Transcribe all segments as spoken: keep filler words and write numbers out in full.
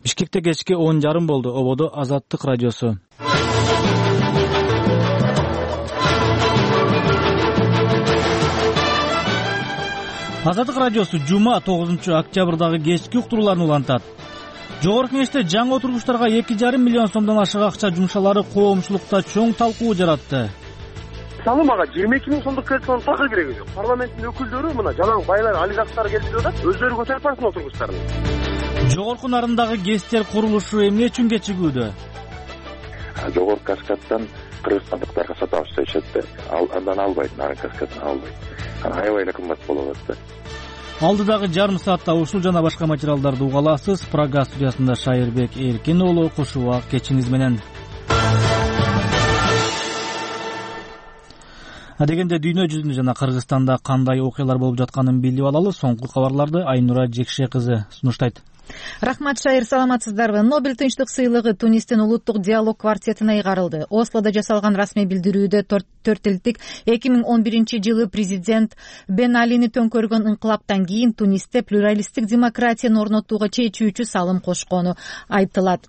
Бишкекте кечки он жарым болду. Ободо Азаттык радиосу. Азаттык радиосу жума тогузунчу октябрдагы кечки уктурууларын улантат. Жогорку Кеңеште жаңы отургучтарга эки жарым миллион сомдон ашык акча жумшалары коомчулукта чоң талкуу жаратты. Мисалы мага жыйырма эки миң сомдук кредит алып так кереги жок. Парламенттин өкүлдөрү мына жалаң байлар, олигархтар келип атат, өздөрү көтөрүп барсын отургучтарын. Жогорку нарындагы ГЭСтер курулушу эмне үчүн кечигүүдө? Жогорку каскадтан кыргызстандыктарга сатабыз дешет. Ал андан албайт, нарын каскадын албайт. Аябай эле кымбат болуп атат. Алдыдагы жарым саатта ушул жана башка материалдарды уга аласыз. Прага студиясында Шайырбек Эркин уулу кошууга кечиңиз менен. Адегенде дүйнө жүзүндө жана Кыргызстанда кандай окуялар болуп жатканын билип алалы. Соңку кабарларды Айнура Жекше кызы сунуштайт. Рахмат, Шайыр, саламатсыздарбы? Нобель тынчтык сыйлыгы Тунистин улуттук диалог квартетине ыйгарылды. Ослодо жасалган расмий билдирүүдө төрт элдик эки миң он биринчи жылы президент Бен Алини төңкөргөн инкылаптан кийин Тунисте плюралисттик демократияны орнотууга чечүүчү салым кошкону айтылат.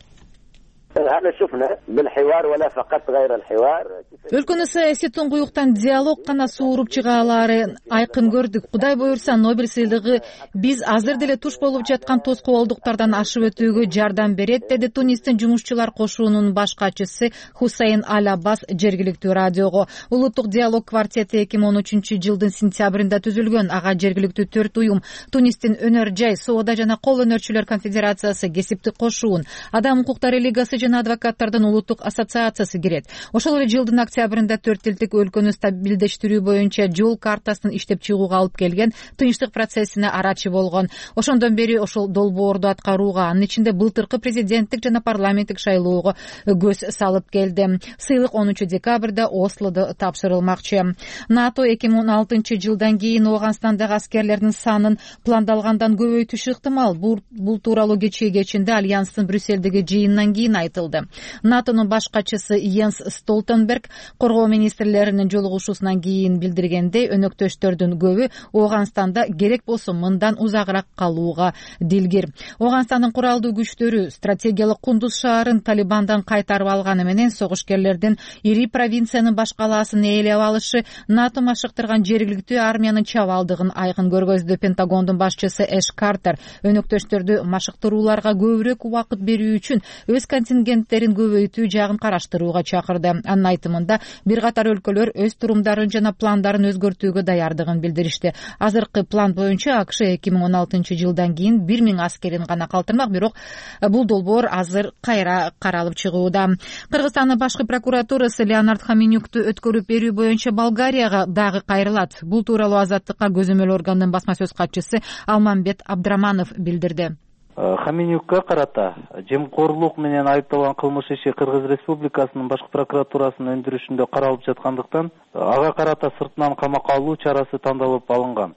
Өлкөнү саясий туңгуюктан диалог гана сууруп чыга алаарын айкын көрдүк. Кудай буюрса, Нобель сыйлыгы биз азыр деле туш болуп жаткан тоскоолдуктардан ашып өтүүгө жардам берет, деди Тунистин жумушчулар кошуунун баш катчысы Хусейн Аль Аббас жергиликтүү радиого. Улуттук диалог квартети эки миң он үчүнчү жылдын сентябрында түзүлгөн. Ага жергиликтүү төрт уюм, Тунистин өнөр жай, соода жана кол өнөрчүлөр конфедерациясы, кесиптик кошуун, Адам укуктары лигасы жана адвокаттардын улуттук ассоциациясы кирет. Ошол эле жылдын октябрында төрт элдик өлкөнү стабилдештирүү боюнча жол картасын иштеп чыгууга алып келген тынчтык процессине арачы болгон. Ошондон бери ошол долбоорду аткарууга, анын ичинде былтыркы президенттик жана парламенттик шайлоого көз салып келди. Сыйлык онунчу декабрда Ослодо тапшырылмакчы. НАТО эки миң он алтынчы жылдан кийин Ооганстандагы аскерлердин санын пландалгандан көбөйтүшү ыктымал. Бул тууралуу кечээ кечинде Альянстын Брюссельдеги жыйынынан кийин айтылды. НАТОнун баш катчысы Йенс Столтенберг коргоо министрлеринин жолугушуусунан кийин билдиргендей, өнөктөштөрдүн көбү Ооганстанда керек болсо мындан узагыраак калууга дилгир. Ооганстандын куралдуу күчтөрү стратегиялык Кундуз шаарын Талибандан кайтарып алганы менен согушкерлердин ири провинциянын баш калаасын ээлеп алышы НАТО машыктырган жергиликтүү армиянын чабалдыгын айкын көргөздү. Пентагондун башчысы Эш Картер өнөктөштөрдү машыктырууларга көбүрөөк убакыт берүү үчүн өз контингенттерин көбөйтүү жагын караштырууга чакырды. Анын айтымында бир катар өлкөлөр өз турумдарын жана пландарын өзгөртүүгө даярдыгын билдиришти. Азыркы план боюнча АКШ эки миң он алтынчы жылдан кийин бир миң аскерин гана калтырмак, бирок бул долбоор азыр кайра каралып чыгууда. Кыргызстандын башкы прокуратурасы Леонард Хаменюкту өткөрүп берүү боюнча Болгарияга дагы кайрылат. Бул тууралуу Азаттыкка көзөмөл органдын басма сөз катчысы Алмамбет Абдраманов билдирди. Хаменюкка карата жемкорлук менен айыпталган кылмыш иши Кыргыз Республикасынын башкы прокуратурасынын өндүрүшүндө каралып жаткандыктан ага карата сыртынан камакка алуу чарасы тандалып алынган.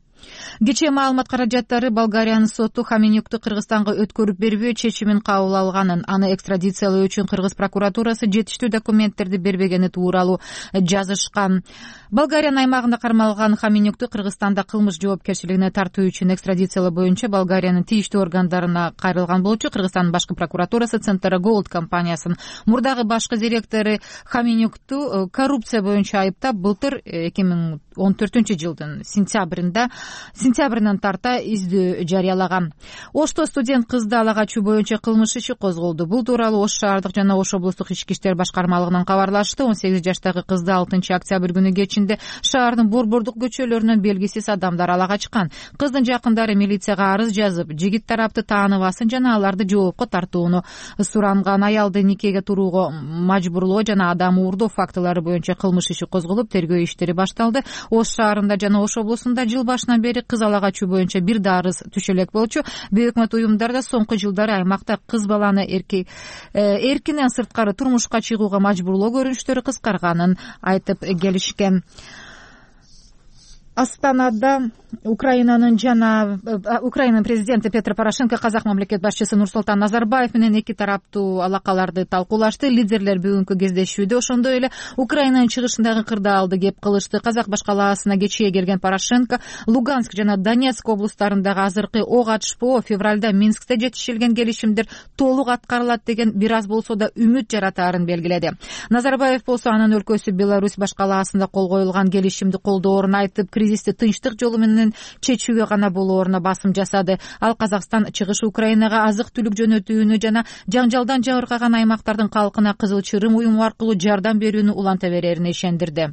Кечээ маалымат каражаттары Болгариянын соту Хаменюкту Кыргызстанга өткөрүп бербөө чечимин кабыл алганын, аны экстрадициялоо үчүн Кыргыз прокуратурасы жетиштүү документтерди бербегени тууралуу жазышкан. Болгариянын аймагында кармалган Хаменюкту Кыргызстанда кылмыш жоопкерчилигине тартуу үчүн экстрадициялоо боюнча Болгариянын тийиштүү органдарына кайрылган болчу. Кыргызстандын башкы прокуратурасы Центра Голд компаниясынын мурдагы башкы директору Хаменюкту коррупция боюнча айыптап, былтыр эки миң он төртүнчү жылдын сентябрында сентябрынан тарта издөө жарыялаган. Ошто студент кызды ала качуу боюнча кылмыш иши козголду. Бул тууралуу Ош шаардык жана Ош облустук ички иштер башкармалыгынан кабарлашты. он сегиз жаштагы кызды алтынчы октябрь күнү кечинде шаардын борбордук көчөлөрүнөн белгисиз адамдар ала качкан. Кыздын жакындары милицияга арыз жазып, жигит тарапты тааныбасын жана аларды жоопко тартууну суранган. Аялды никеге турууга мажбурлоо жана адам уурдоо фактылары боюнча кылмыш иши козголуп, тергөө иштери башталды. Ош шаарында жана Ош облусунда жыл башынан бери кыз ала качуу боюнча бир да арыз түшө элек болчу. Бейөкмөт уюмдарда соңку жылдары аймакта кыз баланы эрки эркинен сырткары турмушка чыгууга мажбурлоо көрүнүштөрү кыскарганын айтып келишкен. Астанада Украинанын жана Украинанын президенти Петр Порошенко казак мамлекет башчысы Нурсултан Назарбаев менен эки тараптуу алакаларды талкуулашты. Лидерлер бүгүнкү кездешүүдө ошондой эле Украинанын чыгышындагы кырдаалды кеп кылышты. Казак башкалаасына кечээ келген Порошенко Луганск жана Донецк облустарындагы азыркы ок атышпоо февралда Минскте жетишилген келишимдер толук аткарылат деген бир аз болсо да үмүт жаратаарын белгиледи. Назарбаев болсо анын өлкөсү Беларусь башкалаасында кол коюлган келишимди колдоорун айтып, кризисти тынчтык жолу менен чечүүгө гана болооруна басым жасады. Ал Казакстан чыгыш Украинага азык-түлүк жөнөтүүнү жана жаңжалдан жабыркаган аймактардын калкына Кызыл Чырым уюму аркылуу жардам берүүнү уланта берерине ишендирди.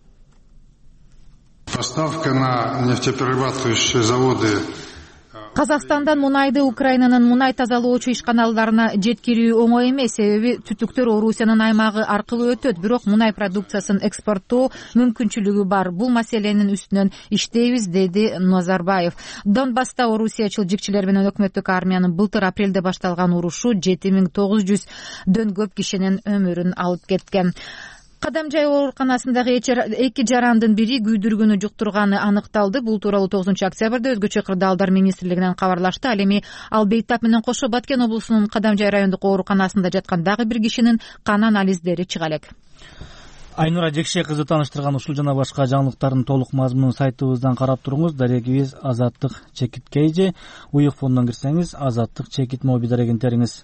Поставка на нефтеперерабатывающие заводы Казакстандан мунайды Украинанын мунай тазалоочу ишканаларына жеткирүү оңой эмес, себеби түтүктөр Орусиянын аймагы аркылуу өтөт, бирок мунай продукциясын экспорттоо мүмкүнчүлүгү бар. Бул маселенин үстүнөн иштейбиз, деди Назарбаев. Донбасста Орусиячыл жикчилер менен өкмөттүк армиянын былтыр апрелде башталган урушу жети миң тогуз жүздөн көп кишинин өмүрүн алып кеткен. Кадамжай ооруканасындагы эки жарандын бири күйдүргүнү жуктурганы аныкталды. Бул тууралуу тогузунчу октябрда өзгөчө кырдаалдар министрлигинен кабарлашты. Ал эми ал Бейтап менен кошо Баткен облусунун Кадамжай райондук ооруканасында жаткан дагы бир кишинин кан анализдери чыга элек. Айнура Жекше кызы тааныштырган ушул жана башка жаңылыктардын толук мазмунун сайтыбыздан карап туруңуз. Дарегибиз Азаттык Чекит Кейже. Уюк фондон кирсеңиз Азаттык Чекит моби дарегин териңиз.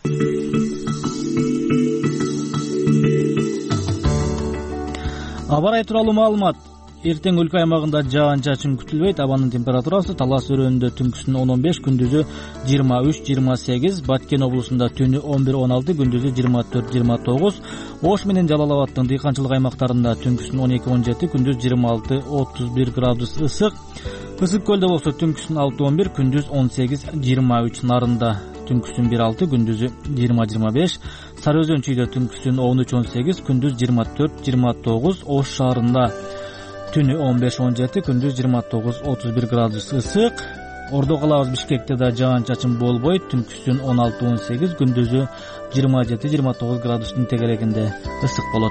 Аба ырайы тууралуу маалымат. Эртең өлкө аймагында жаан-чачын күтүлбөйт. Абанын температурасы Талас өрөөнүндө түнкүсүн он он беш, күндүзү жыйырма үч жыйырма сегиз, Баткен облусунда түнү он бир он алты, күндүзү жыйырма төрт жыйырма тогуз, Ош менен Жалал Абадтын дыйканчылык аймактарында түнкүсүн он эки он жети, күндүз жыйырма алты отуз бир градус ысык. Ысык көлдө болсо түнкүсүн алты он бир, күндүз он сегиз жыйырма үч, Нарында түнкүсүн бир алты, күндүзү жыйырма жыйырма беш, Сары Өзөн чүйдө түнкүсүн он үч он сегиз, күндүз жыйырма төрт жыйырма тогуз, Ош шаарында түнү он беш он жети, күндүз жыйырма тогуз отуз бир градус ысык. Ордо калабыз Бишкекте да жаан-чачын болбойт, түнкүсүн он алты он сегиз, күндүзү жыйырма жети жыйырма тогуз градустун тегерегинде ысык болот.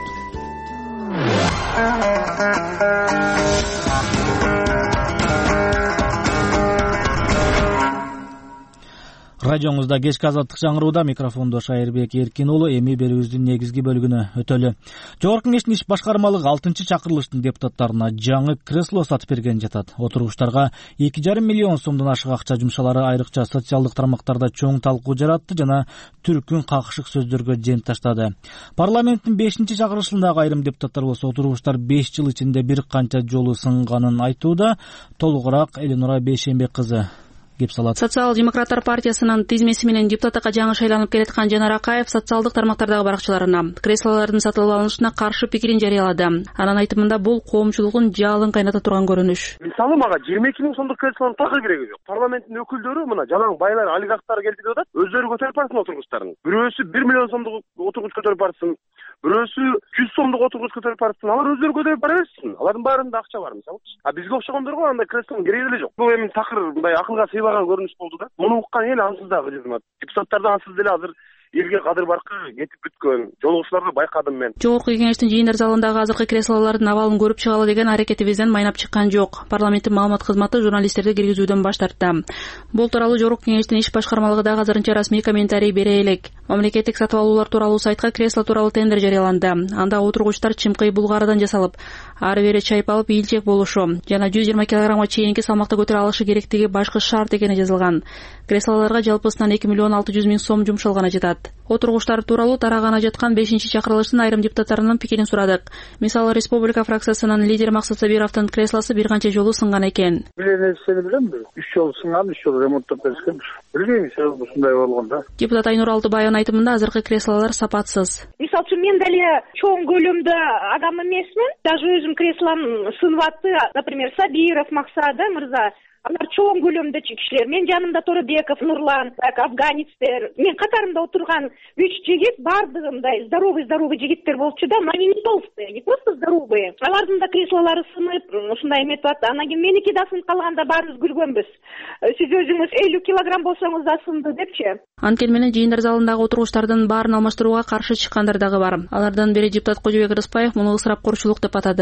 Радиоңузда кечки азаттык жаңырууда, микрофондо Шайырбек Эркин уулу. Эми берүүбүздүн негизги бөлүгүнө өтөлү. Жогорку Кеңештин иш башкармалыгы алтынчы чакырылыштын депутаттарына жаңы кресло сатып берген жатат. Отургучтарга эки жарым миллион сомдон ашык акча жумшалары айрыкча социалдык тармактарда чоң талкуу жаратты жана түркүн какышык сөздөргө жем таштады. Парламенттин бешинчи чакырылышындагы айрым депутаттар болсо отургучтар беш жыл ичинде бир канча жолу сынганын айтууда. Толугураак Эленура Бейшембек кызы кеп салат. Социал-демократтар партиясынын тизмеси менен депутаттыкка жаңы шайланып келаткан Жанар Акаев социалдык тармактардагы баракчаларына креслолордун сатылып алынышына каршы пикирин жарыялады. Анын айтымында бул коомчулуктун жалын кайната турган көрүнүш. Мисалы мага жыйырма эки миң сомдук креслонун такыр кереги жок. Парламенттин өкүлдөрү мына жалаң байлар, олигархтар келди деп атат. Өздөрү көтөрүп барсын отургучтарын. Бирөөсү бир миллион сомдук отургуч көтөрүп барсын. Бирөөсү жүз сомдук отургуч көтөрүп барсын. Алар өздөрү көтөрүп бара берсин. Алардын баарында акча бар мисалы. А бизге окшогондорго андай креслонун кереги эле жок. Бул эми такыр мындай акылга сыйбаган көрүнүш болду да. Муну уккан эл ансыз да билдим. Депутаттарды ансыз деле азыр элге кадыр баркы кетип бүткөн. Жолугучларды байкадым мен. Жогорку Кеңештин жыйындар залындагы азыркы креслолордун абалын көрүп чыгалы деген аракетибизден майнап чыккан жок. Парламенттин маалымат кызматы журналисттерди киргизүүдөн баш тартты. Бул тууралуу Жогорку Кеңештин иш башкармалыгы дагы азырынча расмий комментарий бере элек. Мамлекеттик сатып алуулар тууралуу сайтка кресло тууралуу тендер жарыяланды. Анда отургучтар чымкый булгарыдан жасалып, ары бери чайпалып ийилчек болушу жана жүз жыйырма килограммга чейинки салмакта көтөрө алышы керектиги башкы шарт экени жазылган. Креслолорго жалпысынан эки миллион алты жүз миң сом жумшалганы жатат. Отургучтар тууралуу тараганы жаткан бешинчи чакырылыштын айрым депутаттарынын пикирин сурадык. Мисалы, Республика фракциясынын лидери Максат Сабировдун креслосу бир канча жолу сынган экен. Биленесини билемби? үч жолу сынган, үч жолу ремонттоп беришкен. Билбейм, себеби ушундай болгон да. Депутат Айнур Алтыбаевдын айтымында азыркы креслолор сапатсыз. Мисалы үчүн мен деле чоң көлөмдө адам эмесмин. Даже өзүм креслом сынып атты. Например, Сабиров Максат мырза. Алар чоң көлөмдө кишилер. Мен жанымда Торобеков, Нурлан, афганецтер. Мен катарымда отурган үч жигит бардыгы мындай здоровый-здоровый жигиттер болчу да, но они не толстые, не просто здоровые. Алардын да креслолору сынып, ушундай эметип атты. Анан кийин меники да сынып калганда баарыбыз күлгөнбүз. Сиз өзүңүз элүү килограмм болсоңуз да сынды депчи. Анткени менен жыйындар залындагы отургучтардын баарын алмаштырууга каршы чыккандар дагы бар. Алардан бири депутат Кожобек Рыспаев муну ысырапкорчулук деп атады.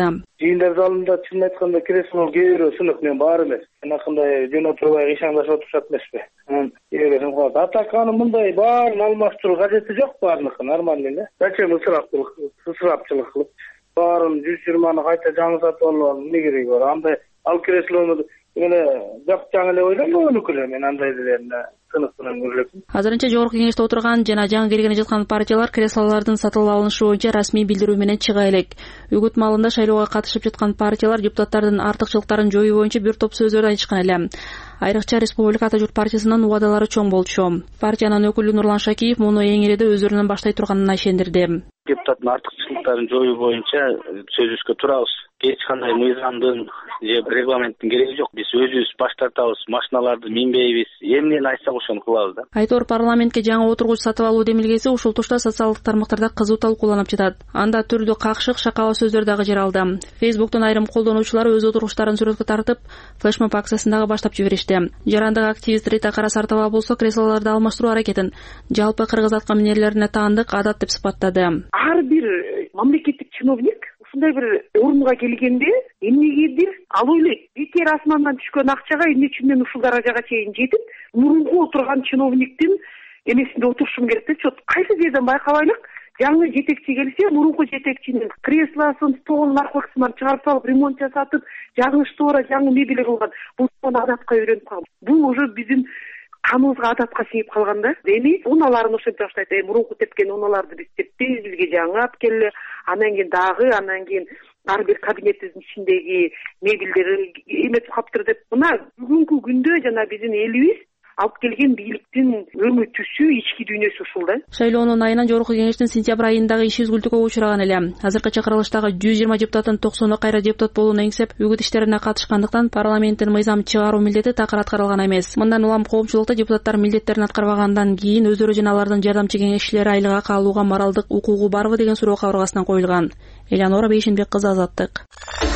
жыйындар залында чынын айтканда кресло кээ бирөө сынык, мен бар эмес. Анакындай жөн отурбай ишандашып отурушат эмеспи. Анан кээ бирөө калат. Атаканы мындай баарын алмаштыруу кажети жок, баарыныкы нормально эле. Зачем ысырапчылык, ысырапчылык кылып баарын жүз жыйырманы кайта жаңы сатып алып эмне кереги бар? Андай ал креслону эле жакчаң эле ойлойм, өнүкү эле мен андай делерин сынык менен көрөлөм. Азырынча жогорку кеңеште отурган жана жаңы келгени жаткан партиялар креслолордун сатылып алынышы боюнча расмий билдирүү менен чыга элек. Үгүт маалында шайлоого катышып жаткан партиялар депутаттардын артыкчылыктарын жоюу боюнча бир топ сөздөрдү айтышкан эле. Айрыкча Республика Ата журт партиясынын убадалары чоң болчу. Партиянын өкүлү Нурлан Шакиев муну эң эле өздөрүнөн баштай турганына ишендирди. Депутаттын артыкчылыктарын жоюу боюнча сөзүбүзгө турабыз. Эч кандай мыйзамдын же регламенттин кереги жок. Биз өзүбүз баш тартабыз, машиналарды минбейбиз. Эмнени айтсак ошону кылабыз да. Айтор парламентке жаңы отургуч сатып алуу демилгеси ушул тушта социалдык тармактарда кызуу талкууланып жатат. Анда түрдүү какшык, шакала сөздөр дагы жер алды. Фейсбуктун айрым колдонуучулары өз отургучтарын сүрөткө тартып, флешмоб акциясын дагы баштап жиберишти. Жарандык активист Рита Карасартова болсо креслолорду алмаштыруу аракетин жалпы кыргыз атка минерлерине таандык адат деп сыпаттады. Ар бир мамлекеттик чиновник ушундай бир орунга келгенде эмнегедир ал ойлойт, бекер асмандан түшкөн акчага эмне үчүн мен ушул даражага чейин жетип, мурунку отурган чиновниктин эмесинде отурушум керек деп, чот кайсы жерден байкабайлык, жаңы жетекчи келсе, мурунку жетекчинин креслосын, столун, наркотикасын баарын чыгарып салып, ремонт жасатып, жаңы штора, жаңы мебель кылган. Бул адатка үйрөнүп калган. Бул уже биздин каныбызга адатка сиңип калган да. Эми уналарын ошентип баштайт. Э, мурунку тепкен уналарды биз теппейбиз, бизге жаңы алып келе. Анан кийин дагы, анан кийин ар бир кабинетибиздин ичиндеги мебелдер эметип калыптыр деп. Мына бүгүнкү күндө жана биздин элибиз алып келген бийликтин өңү түсү, ички дүйнөсү ушул да. Шайлоонун айынан жогорку кеңештин сентябрь айындагы иши үзгүлтүккө учураган эле. Азыркы чакырылыштагы жүз жыйырма депутаттын токсону кайра депутат болууну эңсеп, үгүт иштерине катышкандыктан парламенттин мыйзам чыгаруу милдети такыр аткарылган эмес. Мындан улам коомчулукта депутаттар милдеттерин аткарбагандан кийин өздөрү жана алардын жардамчы кеңешчилери айлыга калууга моралдык укугу барбы деген суроо кабыргасынан коюлган. Элеонора Бейшенбек кызы, Азаттык.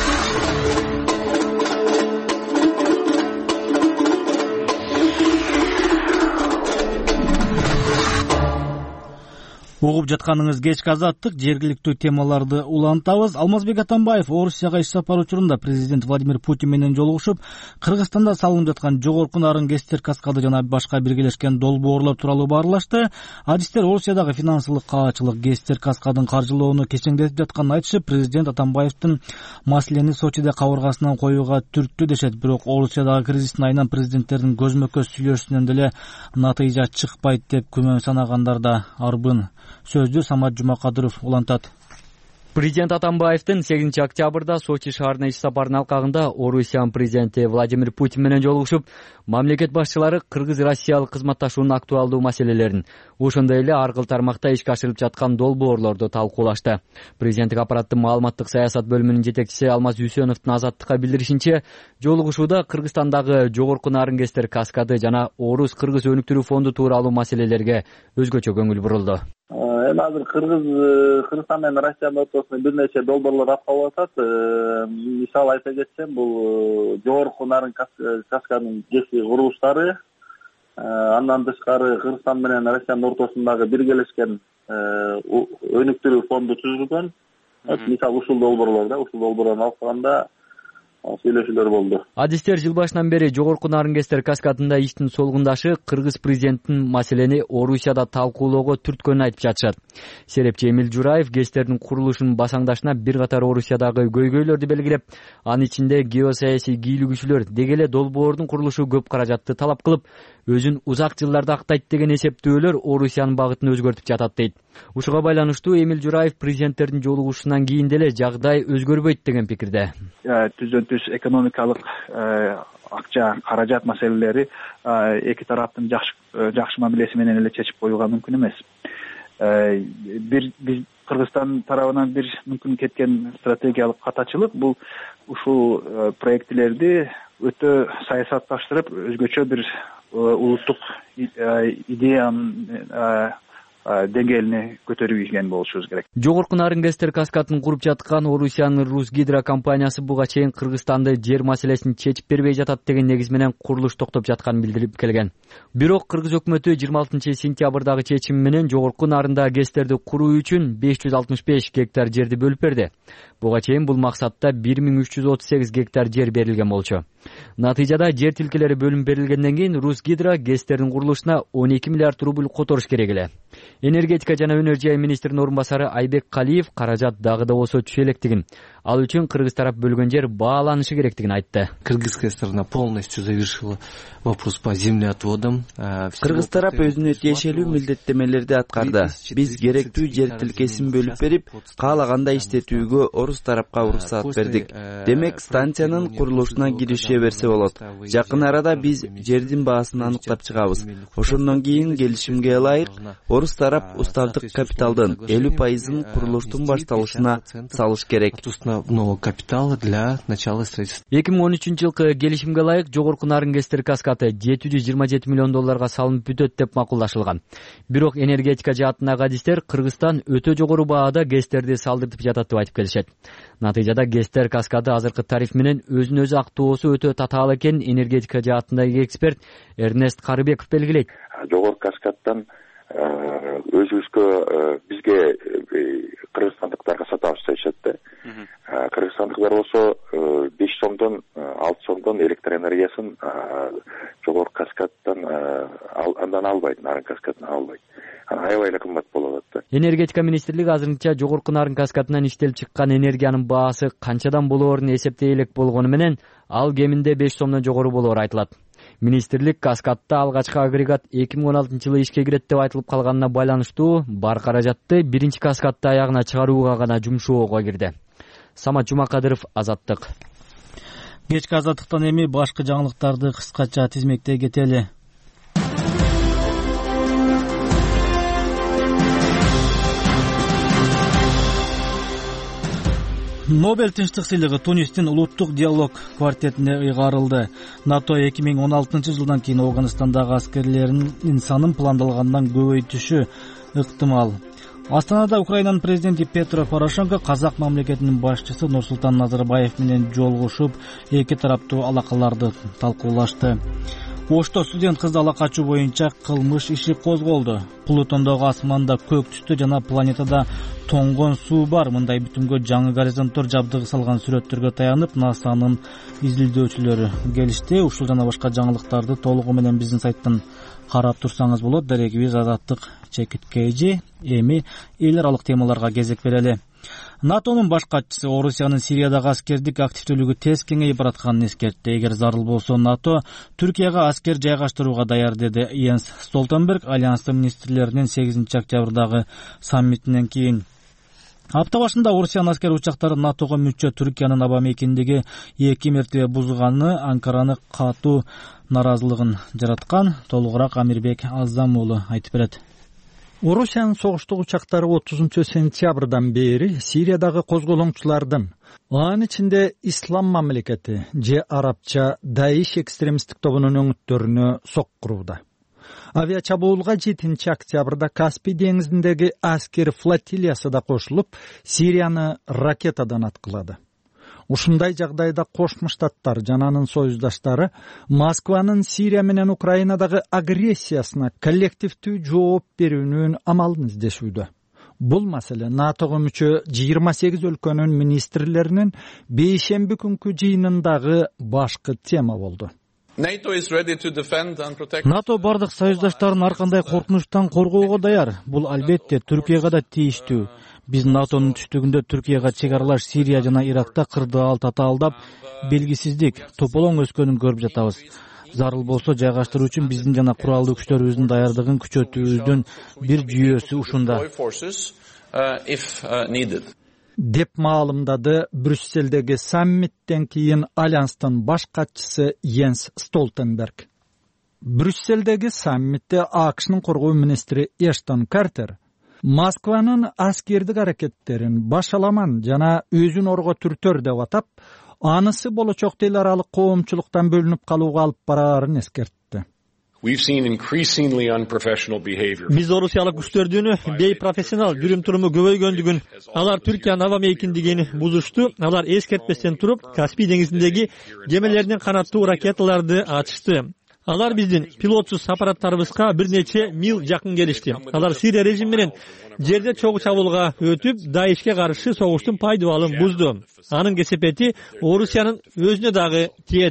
Угуп жатканыңыз кечки Азаттык, жергиликтүү темаларды улантабыз. Алмазбек Атамбаев Орусияга иш сапар учурунда президент Владимир Путин менен жолугушуп, Кыргызстанда салынып жаткан жогорку нарын Гестер каскады жана башка биргелешкен долбоорлор тууралуу баарлашты. Адистер Орусиядагы финансылык каачылык Гестер каскадын каржылоону кечеңдетип жатканын айтышып, президент Атамбаевдин маселени Сочиде кабыргасынан коюуга түрттү дешет. Бирок Орусиядагы кризистин айынан президенттердин көзмө-көз сүйлөшүүнөн деле натыйжа чыкпайт деп күмөн санагандар да арбын. Сөздү Самат Жумакадыров улантат. Президент Атамбаевдин сегизинчи октябрда Сочи шаарына иш сапарынын алкагында Орусиянын президенти Владимир Путин менен жолугушуп, мамлекет башчылары кыргыз-россиялык кызматташуунун актуалдуу маселелерин, ошондой эле ар кыл тармакта ишке ашырылып жаткан долбоорлорду талкуулашты. Президенттик аппараттын маалыматтык саясат бөлүмүнүн жетекчиси Алмаз Үсөновдун Азаттыкка билдиришинче, жолугушууда Кыргызстандагы жогорку нарын Гестер каскады жана Орус кыргыз өнүктүрүү фонду тууралуу маселелерге өзгөчө көңүл бурулду. Эми азыр Кыргыз Кыргызстан менен Россиянын ортосунда бир нече долбоорлор аткалып атат. Мисал айта кетсем, бул жогорку нарын касканын кеси курулуштары, андан тышкары Кыргызстан менен Россиянын ортосундагы биргелешкен өнүктүрүү фонду түзүлгөн. Мисал ушул долбоорлор да, ушул долбоорлорду алып калганда сүйлөшүүлөр болду. Адистер жыл башынан бери жогорку нарын Гестер каскадында иштин солгундашы Кыргыз президентинин маселени Орусияда талкуулоого түрткөнүн айтып жатышат. Серепчи Эмил Жураев Гестердин курулушунун басаңдашына бир катар Орусиядагы көйгөйлөрдү белгилеп, анын ичинде геосаясий кийлигүүчүлөр деги эле долбоордун курулушу көп каражатты талап кылып, өзүн узак жылдарда актайт деген эсептөөлөр Орусиянын багытын өзгөртүп жатат дейт. Ушуга байланыштуу Эмил Жураев президенттердин жолугушуунан кийин деле жагдай өзгөрбөйт деген пикирде. Түзөтүш экономикалык акча, каражат маселелери эки тараптын жакшы жакшы мамилеси менен эле чечип коюуга мүмкүн эмес. Бир биз Кыргызстан тарабынан бир мүмкүн кеткен стратегиялык катачылык бул ушул проектилерди өтө саясатташтырып, өзгөчө бир улуттук идеянын деңгээлине көтөрүп ийген болушубуз керек. Жогорку Нарын ГЭСтер каскадын куруп жаткан Орусиянын Русгидро компаниясы буга чейин Кыргызстанды жер маселесин чечип бербей жатат деген негиз менен курулуш токтоп жатканын билдирип келген. Бирок Кыргыз өкмөтү жыйырма алтынчы сентябрдагы чечими менен Жогорку Нарында ГЭСтерди куруу үчүн беш жүз алтымыш беш гектар жерди бөлүп берди. Буга чейин бул максатта бир миң үч жүз отуз сегиз гектар жер берилген болчу. Натыйжада жер тилкелери бөлүнүп берилгенден кийин Русгидро ГЭСтердин курулушуна он эки миллиард рубль которуш керек эле. Энергетика жана өнөр жай министринин орун басары Айбек Калиев каражат дагы да болсо түшө электигин, ал үчүн кыргыз тарап бөлгөн жер бааланышы керектигин айтты. Кыргызская сторона полностью завершила вопрос по землеотводам. Кыргыз тарап өзүнө тиешелүү милдеттемелерди аткарды. Биз керектүү жер тилкесин бөлүп берип, каалагандай иштетүүгө орус тарапка уруксат бердик. Демек, станциянын курулушуна кирише берсе болот. Жакын арада биз жердин баасын аныктап чыгабыз. Ошондон кийин келишимге ылайык орус тарап уставдык капиталдын элүү пайызын курулуштун башталышына салыш керек. Основного капитала для начала строительства. эки миң он үчүнчү жылкы келишимге ылайык Жогорку Нарын ГЭСтер каскады жети жүз жыйырма жети миллион долларга салынып бүтөт деп макулдашылган. Бирок энергетика жаатындагы адистер Кыргызстан өтө жогору баада ГЭСтерди салдыртып жатат деп айтып келишет. Натыйжада ГЭСтер каскады азыркы тариф менен өзүн өзү актоосу өтө татаал экенин энергетика жаатындагы эксперт Эрнест Карыбеков белгилейт. Жогорку каскадтан өзүбүзгө бизге кыргызстандыктарга сатабыз дешет да. Кыргызстандыктар болсо беш сомдон алты сомдон электр энергиясын жогорку каскадтан андан албайт, Нарын каскадынан албайт. Аябай эле кымбат болуп атат да. Энергетика министрлиги азырынча Жогорку Нарын каскадынан иштелип чыккан энергиянын баасы канчадан болоорун эсептей элек болгону менен ал кеминде беш сомдон жогору болоору айтылат. Министрлик каскадта алгачкы агрегат эки миң он алтынчы жылы ишке кирет деп айтылып калганына байланыштуу бар каражатты биринчи каскадты аягына чыгарууга гана жумшоого кирди. Самат Жумакадыров, Азаттык. Кечки Азаттыктан эми башкы жаңылыктарды кыскача тизмектей кетели. Нобель тынчтык сыйлыгы Тунистин улуттук диалог квартетине ыйгарылды. НАТО эки миң он алтынчы жылдан кийин Афганистандагы аскерлеринин санын пландалгандан көбөйтүшү ыктымал. Астанада Украинанын президенти Петро Порошенко казак мамлекетинин башчысы Нурсултан Назарбаев менен жолугушуп, эки тараптуу алакаларды талкуулашты. Ошто студент кызды ала качуу боюнча кылмыш иши козголду. Плутондогу асманда көк түстө жана планетада тоңгон суу бар. Мындай бүтүмгө жаңы горизонттор жабдыгы салган сүрөттөргө таянып, НАСАнын изилдөөчүлөрү келишти. Ушул жана башка жаңылыктарды толугу менен биздин сайттан карап турсаңыз болот. Дарегибиз Азаттык чекиткейжи. Эми эл аралык темаларга кезек берели. НАТОнун баш катчысы Орусиянын Сириядагы аскердик активдүүлүгү тез кеңейип баратканын эскертти. Эгер зарыл болсо, НАТО Түркияга аскер жайгаштырууга даяр, деди Йенс Столтенберг Альянстын министрлеринин сегизинчи октябрдагы саммитинен кийин. Апта башында Орусиянын аскер учактары НАТОго мүчө Түркиянын аба мекендиги эки мертебе бузганы Анкараны катуу наразылыгын жараткан. Толугураак Амирбек Азам уулу айтып берет. Орусиянын согуштук учактары отузунчу сентябрдан бери Сириядагы козголоңчулардын, анын ичинде Ислам мамлекети же арабча Даиш экстремисттик тобунун өңүттөрүнө соккурууда. Авиачабуулга жетинчи октябрда Каспий деңизиндеги аскер флотилиясы да кошулуп, Сирияны ракетадан аткылады. Ушундай жагдайда Кошмо Штаттар жана анын союздаштары Москванын Сирия менен Украинадагы агрессиясына коллективдүү жооп берүүнүн амалын издешүүдө. Бул маселе НАТОго мүчө жыйырма сегиз өлкөнүн министрлеринин бейшемби күнкү жыйынындагы башкы тема болду. НАТО бардык союздаштарын ар кандай коркунучтан коргоого даяр. Бул албетте Түркияга да тийиштүү. Биз НАТОнун түштүгүндө Түркияга чек аралаш Сирия жана Иракта кырдаал татаалдап, белгисиздик, тополоң өскөнүн көрүп жатабыз. Зарыл болсо жайгаштыруу үчүн биздин жана куралдуу күчтөрүбүздүн даярдыгын күчөтүүбүздүн бир жүйөсү ушунда, деп маалымдады Брюсселдеги саммиттен кийин Альянстын баш катчысы Йенс Столтенберг. Брюсселдеги саммитте АКШнын коргоо министри Эштон Картер Москванын аскердик аракеттерин башаламан жана өзүн орго түртөр деп атап, анысы болочок эл аралык коомчулуктан бөлүнүп калууга алып бараарын эскертти. Биз орусиялык күчтөрдүн бейпрофессионал жүрүм-туруму көбөйгөндүгүн, алар Түркиянын аба мейкиндигин бузушту. Алар эскертпестен туруп, Каспий деңизиндеги кемелердин канаттуу ракеталарды ачышты. Алар биздин пилотсуз аппараттарыбызга бир нече мил жакын келишти. Алар Сирия режими менен жерде чогуу чабуулга өтүп, Даишке каршы согуштун пайдубалын бузду. Анын кесепети Орусиянын өзүнө дагы тиет.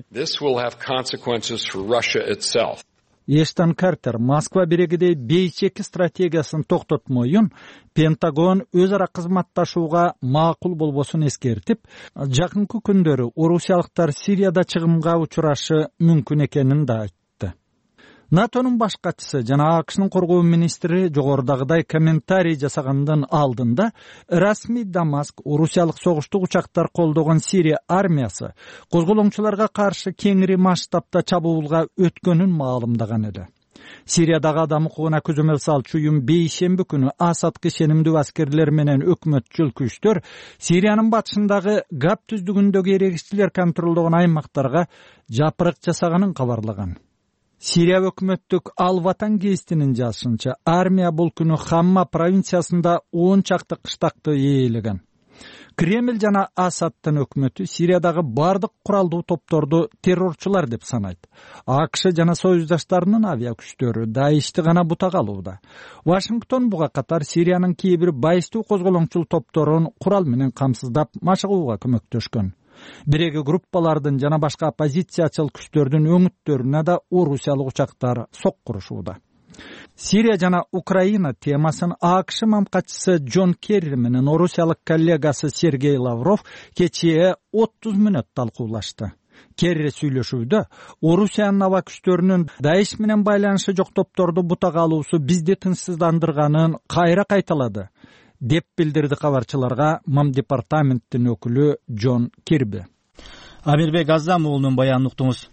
Эштон Картер Москва бирегидей бейчеки стратегиясын токтотмоюн Пентагон өз ара кызматташууга макул болбосун эскертип, жакынкы күндөрү орусиялыктар Сирияда чыгымга учурашы мүмкүн экенин да айтты. НАТОнун баш катчысы жана АКШнын коргоо министри жогорудагыдай комментарий жасагандан алдында расмий Дамаск орусиялык согуштук учактар колдогон Сирия армиясы козголоңчуларга каршы кеңири масштабта чабуулга өткөнүн маалымдаган эле. Сириядагы адам укугуна көзөмөл салчу уюм бейшемби күнү Асадка ишенимдүү аскерлер менен өкмөтчүл күчтөр Сириянын батышындагы Гап түздүгүндөгү эрегичтилер контролдогон аймактарга жапырык жасаганын кабарлаган. Сирия өкмөттүк Ал-Ватан гезитинин жазышынча, армия бул күнү Хамма провинциясында он чакты кыштакты ээлеген. Кремль жана Асадтын өкмөтү Сириядагы бардык куралдуу топторду террорчулар деп санайт. АКШ жана союздаштарынын авиа күчтөрү Даишти гана бута калууда. Вашингтон буга катар Сириянын кээ бир байыстуу козголоңчул топторун курал менен камсыздап машыгууга көмөктөшкөн. Биреги группалардын жана башка оппозициячыл күчтөрдүн өңүттөрүнө да орусиялык учактар соккурушууда. Сирия жана Украина темасын АКШ мамкачысы Джон Керри менен орусиялык коллегасы Сергей Лавров кечээ отуз мүнөт талкуулашты. Керри сүйлөшүүдө Орусиянын аба күчтөрүнүн Даиш менен байланышы жок топторду бута калуусу бизди тынчсыздандырганын кайра кайталады, деп билдирди кабарчыларга МАМ департаменттин өкүлү Джон Кирби. Амирбек Азам уулунун баянын уктуңуз.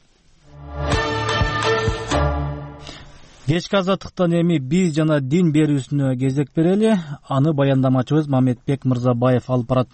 Кечки азаттыктан эми биз жана дин берүүсүнө кезек берели. Аны баяндамачыбыз Мамедбек Мырзабаев алып барат.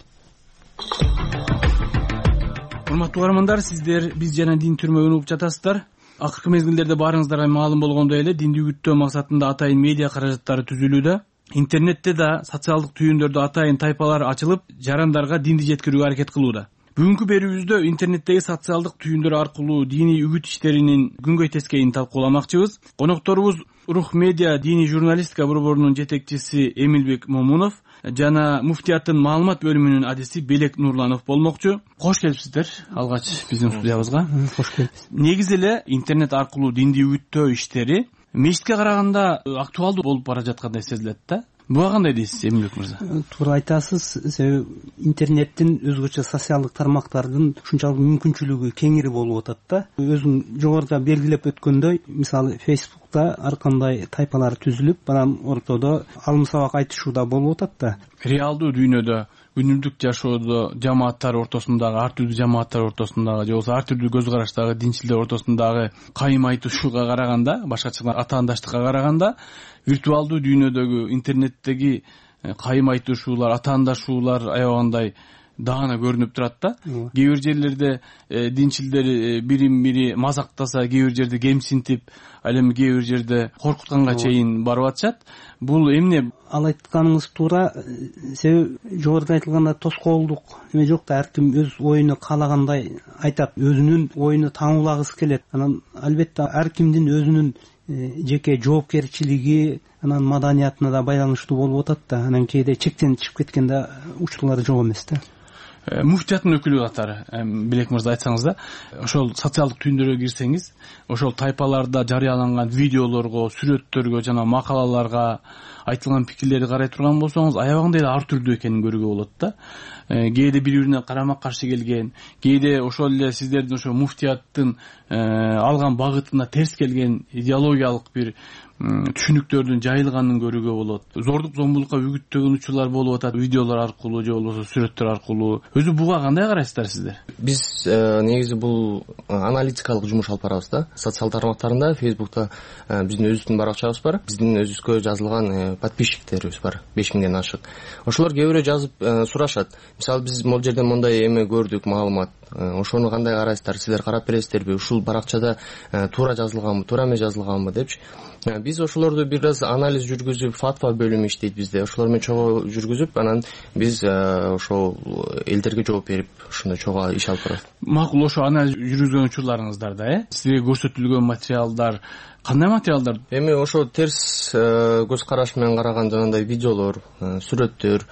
Урматтуу угармандар, сиздер биз жана дин түрмөгүн угуп жатасыздар. Акыркы мезгилдерде баарыңыздарга маалым болгондой эле динди үгүттөө максатында атайын медиа каражаттары түзүлүүдө. Интернетте да социалдык түйүндөрдө атайын тайпалар ачылып, жарандарга динди жеткирүүгө аракет кылууда. Бүгүнкү берүүбүздө интернеттеги социалдык түйүндөр аркылуу диний үгүт иштеринин күнгөй тескейин талкууламакчыбыз. Конокторубуз Рух медиа диний журналистика борборунун жетекчиси Эмилбек Момунов жана муфтияттын маалымат бөлүмүнүн адиси Белек Нурланов болмокчу. Кош келипсиздер алгач биздин студиябызга. Кош келипсиз. Негизи эле интернет аркылуу динди үгүттөө иштери мешитке караганда актуалдуу болуп бара жаткандай сезилет да. Буга кандай дейсиз, Эмилбек мырза? Туура айтасыз. Себеби интернеттин өзгөчө социалдык тармактардын ушунчалык мүмкүнчүлүгү кеңири болуп атат да. Өзүң жогоруда белгилеп өткөндөй, мисалы Facebook'та ар кандай тайпалар түзүлүп, анан ортодо алым сабак айтышууда болуп атат да. Реалдуу дүйнөдө, күнүмдүк жашоодо жамааттар ортосундагы, ар түрдүү жамааттар ортосундагы же болбосо ар түрдүү көз караштагы динчилер ортосундагы кайым айтышууга караганда, башкача атаандаштыкка караганда, виртуалдуу дүйнөдөгү интернеттеги кайым айтышуулар, атаандашуулар аябагандай даана көрүнүп турат да. Кээ бир жерлерде динчилдер бирин бири мазактаса, кээ бир жерде кемсинтип, ал эми кээ бир жерде коркутканга чейин барып атышат. Бул эмне? Ал айтканыңыз туура. Себеби жогоруда айтылгандай тоскоолдук эме жок да, ар ким өз оюну каалагандай айтат, өзүнүн оюну таңуулагысы келет. Анан албетте ар кимдин өзүнүн жеке жоопкерчилиги, анан маданиятына да байланыштуу болуп атат да. Анан кээде чектен чыгып кеткен да учурлар жок эмес да. Муфтияттын өкүлү катары Белек мырза айтсаңыз да, ошол социалдык түйүндөргө кирсеңиз, ошол тайпаларда жарыяланган видеолорго, сүрөттөргө жана макалаларга айтылган пикирлерди карай турган болсоңуз, аябагандай ар түрдүү экенин көрүүгө болот да. Кээде бири-бирине карама каршы келген, кээде ошол эле сиздердин ошо муфтияттын алган багытына терс келген идеологиялык бир түшүнүктөрдүн жайылганын көрүүгө болот. Зордук зомбулукка үгүттөгөн учурлар болуп атат видеолор аркылуу же болбосо сүрөттөр аркылуу. Өзү буга кандай карайсыздар сиздер? Биз негизи бул аналитикалык жумуш алып барабыз да. Социал тармактарында, Facebook'та биздин өзүбүздүн баракчабыз бар. Биздин өзүбүзгө жазылган подписчиктерибиз бар, беш миңден ашык. Ошолор кээ бирөө жазып сурашат. Мисалы биз могул жерден мындай эме көрдүк, маалымат. Ошону кандай карайсыздар? Силер карап бересиздерби? Ушул баракчада туура жазылганбы, туура эмес жазылганбы депчи. Биз ошолорду бир аз анализ жүргүзүп, фатва бөлүмү иштейт бизде. Ошолор менен чогуу жүргүзүп, анан биз ошол элдерге жооп берип, ошондой чогуу иш алып барабыз. Макул, ошо анализ жүргүзгөн учурларыңыздарда, э? Сизге көрсөтүлгөн материалдар кандай материалдар? Эми ошо терс көз караш менен караган жанагындай видеолор, сүрөттөр,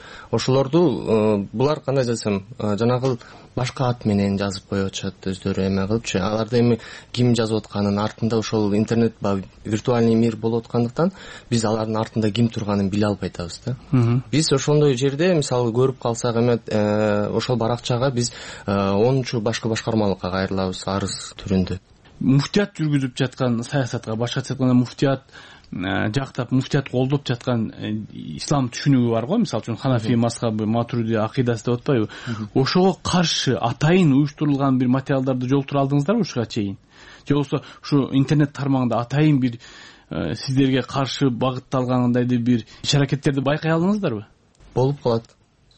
ошолорду булар кандай десем, жанагы башка ат менен жазып коюп атышат, өздөрү эме кылыпчы. Аларда эми ким жазып атканын артында ошол интернет ба виртуальный мир болуп аткандыктан биз алардын артында ким турганын биле албай атабыз да. Биз ошондой жерде мисалы көрүп калсак эме ошол баракчага биз онунчу башкы башкармалыкка кайрылабыз арыз түрүндө. Муфтият жүргүзүп жаткан саясатка, башкача айтканда муфтият жактап, муфтият колдоп жаткан ислам түшүнүгү бар го, мисалы үчүн Ханафи мазхабы, Матуриди акыйдасы деп атпайбы? Ошого каршы атайын уюштурулган бир материалдарды жолтура алдыңыздарбы ушуга чейин? Же болбосо ушу интернет тармагында атайын бир сиздерге каршы багытталгандай бир иш-аракеттерди байкай алдыңыздарбы? Болуп калат.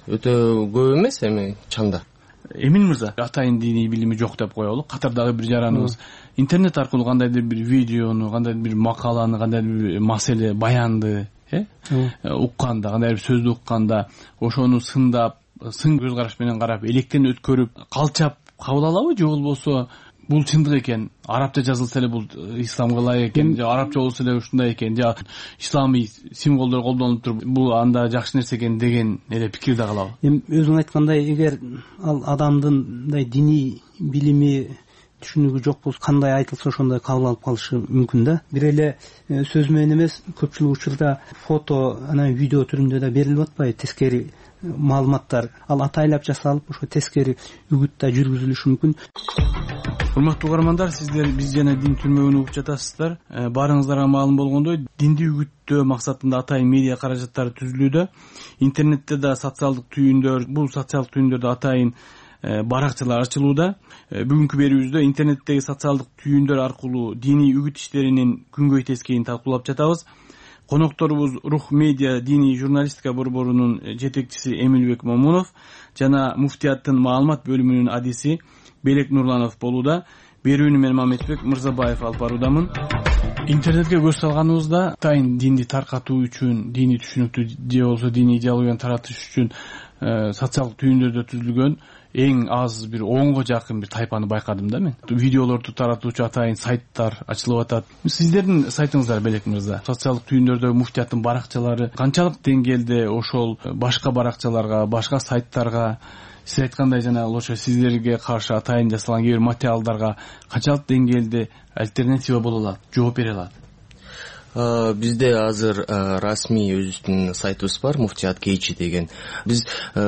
Өтө көп эмес эми чанда. Эмин мырза, атайын диний билими жок деп коелу. Катардагы бир жараныбыз интернет аркылуу кандайдыр бир видеону, кандайдыр бир макаланы, кандайдыр бир маселе, баянды, э, укканда, кандайдыр бир сөздү укканда, ошону сындап, сын көз караш менен карап, электен өткөрүп, калчап кабыл алабы же болбосо бул чындык экен, арабча жазылса эле бул исламга ылайык экен, же арабча болсо эле ушундай экен, же исламий символдор колдонулуп туруп, бул анда жакшы нерсе экен деген эле пикирди калабы? Эми өзүң айткандай, эгер ал адамдын мындай диний билими түшүнүгү жок болсо, кандай айтылса ошондой кабыл алып калышы мүмкүн да. Бир эле сөз менен эмес, көпчүлүк учурда фото, анан видео түрүндө да берилип атпайбы, тескери маалыматтар. Ал атайлап жасалып, ошо тескери үгүт да жүргүзүлүшү мүмкүн. Урматтуу угармандар, сиздер Биз жана дин түрмөгүн угуп жатасыздар. Баарыңыздарга маалым болгондой, динди үгүттөө максатында атайын медиа каражаттары түзүлүүдө. Интернетте да социалдык түйүндөр, бул социалдык түйүндөрдө атайын баракчалар ачылууда. Бүгүнкү берүүбүздө интернеттеги социалдык түйүндөр аркылуу диний үгүт иштеринин күнгөй тескейин талкуулап жатабыз. Конокторубуз Рух медиа диний журналистика борборунун жетекчиси Эмилбек Момунов жана муфтияттын маалымат бөлүмүнүн адиси Белек Нурланов болууда. Берүүнү мен Мамедбек Мырзабаев алып баруудамын. Интернетке көз салганыбызда атайын динди таркатуу үчүн, диний түшүнүктү же болбосо диний идеологияны таратыш үчүн социалдык түйүндөрдө түзүлгөн эң аз бир онго жакын бир тайпаны байкадым да мен. Видеолорду таратуучу атайын сайттар ачылып атат. Сиздердин сайтыңыздар, Белек мырза, социалдык түйүндөрдө муфтияттын баракчалары канчалык деңгээлде ошол башка баракчаларга, башка сайттарга, сиз айткандай жана ошо сиздерге каршы атайын жасалган кээ бир материалдарга канчалык деңгээлде альтернатива боло алат, жооп бере алат? Бизде азыр расмий өзүбүздүн сайтыбыз бар, Муфтият Кейчи деген. Биз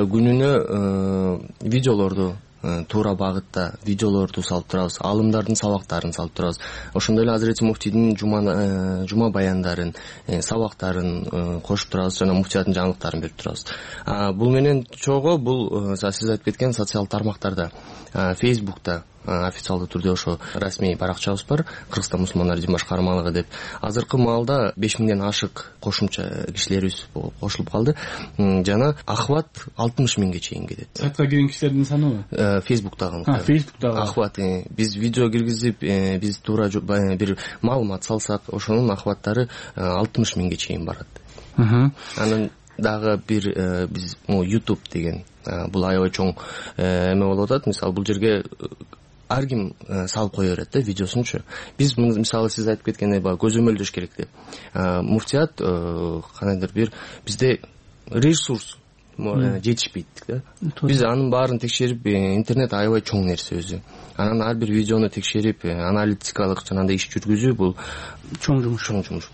күнүнө видеолорду, туура багытта видеолорду салып турабыз, алымдардын сабактарын салып турабыз. Ошондой эле Азирети муфтийдин жума жума баяндарын, сабактарын кошуп турабыз жана муфтияттын жаңылыктарын берип турабыз. Бул менен чогуу бул сиз айтып кеткен социал тармактарда, Facebook'та официалдуу түрдө ошо расмий баракчабыз бар, Кыргызстан мусулмандар дин башкармалыгы деп. Азыркы маалда беш миңден ашык кошумча кишилерибиз кошулуп калды жана охват алтымыш миңге чейин кетет. Сайтка кирген кишилердин саныбы? Facebook'тагы. Ha, Facebook'тагы. Охват биз видео киргизип, биз туура бир маалымат салсак, ошонун охваттары алтымыш миңге чейин барат. Анан дагы бир биз YouTube деген бул аябай чоң эме болуп атат. Мисалы бул жерге ар ким салып кое берет да видеосунчу. Биз мисалы сиз айтып кеткендей баягы көзөмөлдөш керек деп. Муфтият кандайдыр бир бизде ресурс жетишпейт да. Биз анын баарын текшерип, интернет аябай чоң нерсе өзү. Анан ар бир видеону текшерип, аналитикалык жанагындай иш жүргүзүү бул чоң жумуш. Чоң жумуш.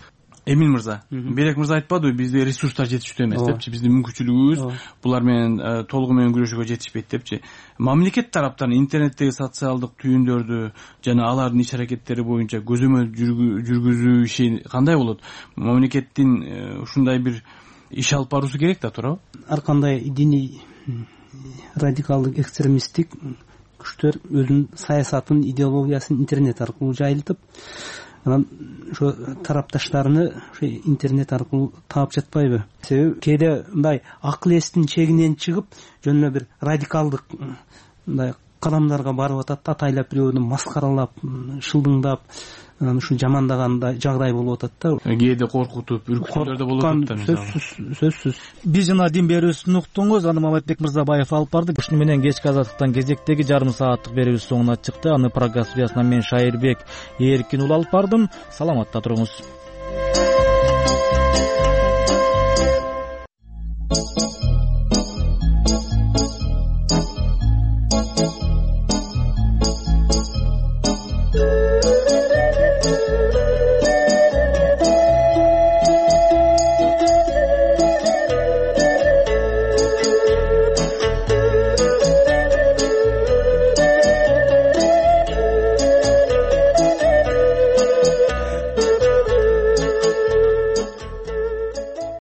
эмин мырза берек мырза айтпадыбы бизде ресурстар жетиштүү эмес депчи, биздин мүмкүнчүлүгүбүз булар менен толугу менен күрөшүүгө жетишпейт депчи. Мамлекет тараптан интернеттеги социалдык түйүндөрдү жана алардын иш аракеттери боюнча көзөмөл жүргүзүү иши кандай болот? Мамлекеттин ушундай бир иш алып баруусу керек да, туурабы? Ар кандай диний радикалдык экстремисттик күчтөр өзүнүн саясатын, идеологиясын интернет аркылуу жайылтып, анан ошо тарапташтарыны ошо интернет аркылуу таап жатпайбы? Себеби кээде мындай акыл эстин чегинен чыгып, жөн эле бир радикалдык мындай кадамдарга барып атат, атайлап бирөөнү маскаралап, шылдыңдап, ушу жамандагандай жагдай болуп атат да. Кээде коркутуп, үркүтүүлөр да болуп атат да. Сөзсүз, сөзсүз. Биз жана дин берүүсүн уктуңуз. Аны Маматбек Мырзабаев алып барды. Ушуну менен кечки азаттыктан кезектеги жарым сааттык берүүбүз соңуна чыкты. Аны программа студиясынан мен Шайырбек Эркин уулу алып бардым. Саламатта туруңуз.